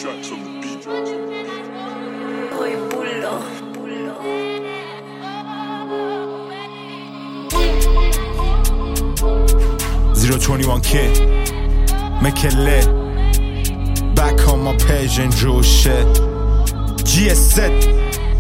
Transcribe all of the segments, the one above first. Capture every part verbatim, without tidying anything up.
Oy bullo, bullo. zero twenty-one kid, make it lit. Back on my page and draw shit. جی اس زد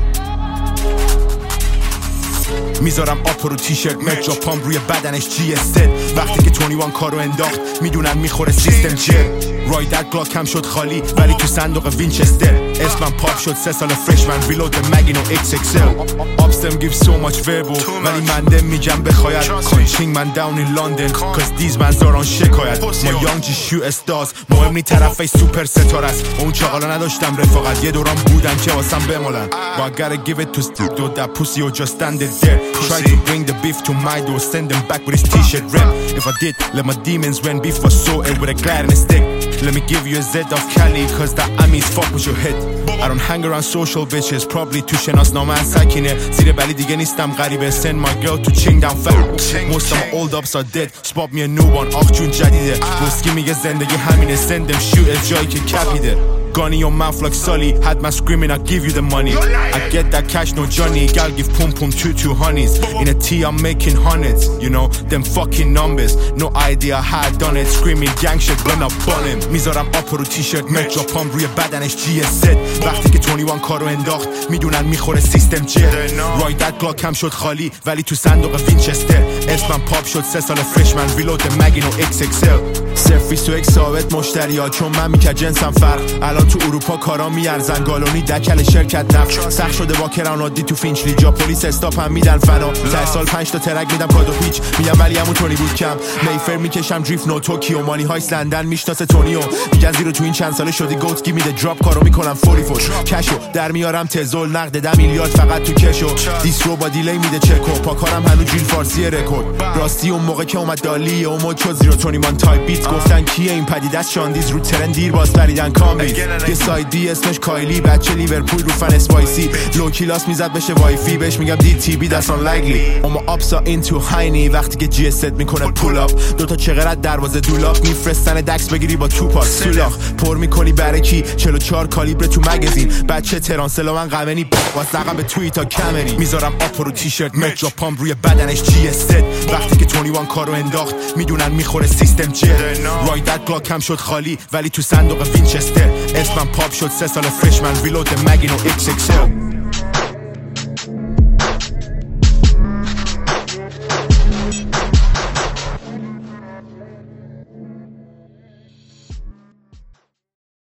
میذارم آپا رو تیشرت مجا پام روی بدنش جی اس زد. وقتی که بیست و یک کارو انداخت میدونن میخوره سیستم چیه. رایدر گلاک هم شد خالی ولی تو صندوق وینچستر. اسمم پاپ شد سه سال فرشمن ریلود مگینو ایکس اکس ال. آبستم گیو سو ماچ وربو ولی من دم میگم بخواید کانچینگ من داون این لندن کاز دیز من زاران شکایت. ما یانگ جی شو استاز مهم نی طرفی سوپر ستاره است. اون چاقالا نداشتم رفاقت یه دوران بودن که واسم بمالن. But I gotta give it to do that pussy or just stand it there. Try to bring the beef to my door, send him back with his t-shirt rep. If I did, let my demons win. Beef was so ill with a glad and a stick. Let me give you a Z of Cali, cause the Amis fuck with your head. I don't hang around social bitches, probably تو شناسنامه سکینه. زیر بلی دیگه نیستم غریبه. Send my girl to ching down fat. Most of my old ups are dead. Spot me a new one, آخ جون جدیده. وسکی میگه زندگی همینه. Send them shoot جایی که کپیده. Gun in your mouth like Sully. Had my screaming, I give you the money. I get that cash, no Johnny. Gal give pum pum two two honeys. In a T, I'm making hundreds. You know, them fucking numbers. No idea how I done it. Screaming gang shit when I bun him. میذارم آپا رو تیشرت مجا پام روی بدنش جی اس زد. وقتی که بیست و یک کارو انداخت میدونن میخوره سیستم چیه. رایدر گلاک هم شد خالی ولی تو صندوق وینچستر. اسمم پاپ شد سه سال فرشمن ریلود مگینو ایکس اکس ال. صرف بیست و یک ثابت مشتریا چون من میکرد جنسم فرق. الان تو اروپا کارا میارزن گالونی دکل شرکت نفت. سخت شده با کران عادی تو فینچلی جا پلیس استاپ هم میدن فنا. ته سال پنج تا ترک میدم کادو پیچ میگم ولی همونطوری بود کم. میفر میکشم دریفت نو توکیو مانی هایس لندن میشناسه تونیو. میگن زیرو تو این چند ساله شدی گوت گی میده دراپ کارو میکنم فوری فوش کشو در میارم تزول نقد ده میلیارد فقط تو کشو. دیسرو با دیلی میده چکو پا کارم هنو جیل فارسی رکورد. راستی اون موقع که اومد دالی و مود شد زیرو تونی من تایپ بیت گفتن کیه این پدیده است شاندیز رو ترند دیر باز پریدن کامبیز. یه سایدی اسمش کایلی بچه لیورپول رو فن اسپایسی. لو کلاس میزد بشه وایفی بهش میگم دی تی بی دست آن لگلی. اما آپسا این تو هاینی وقتی که جی اس ست میکنه پول اپ. دوتا چقرد دروازه دولاب میفرستن دکس بگیری با تو پاس سولاخ پر میکنی برای کی. چهل و چهار کالیبر تو مگزین بچه ترانسلا من غمنی واسه رقم به توییتا کمری. میذارم آپا رو تیشرت مجا پام روی بدنش جی اس ست. وقتی که بیست و یک کارو انداخت میدونن میخوره سیستم چیه. رایدر گلاک هم شد خالی ولی تو صندوق وینچستر. اسمم پاپ شد سه سال فرشمن ریلود مگینو ایکس اکس ال.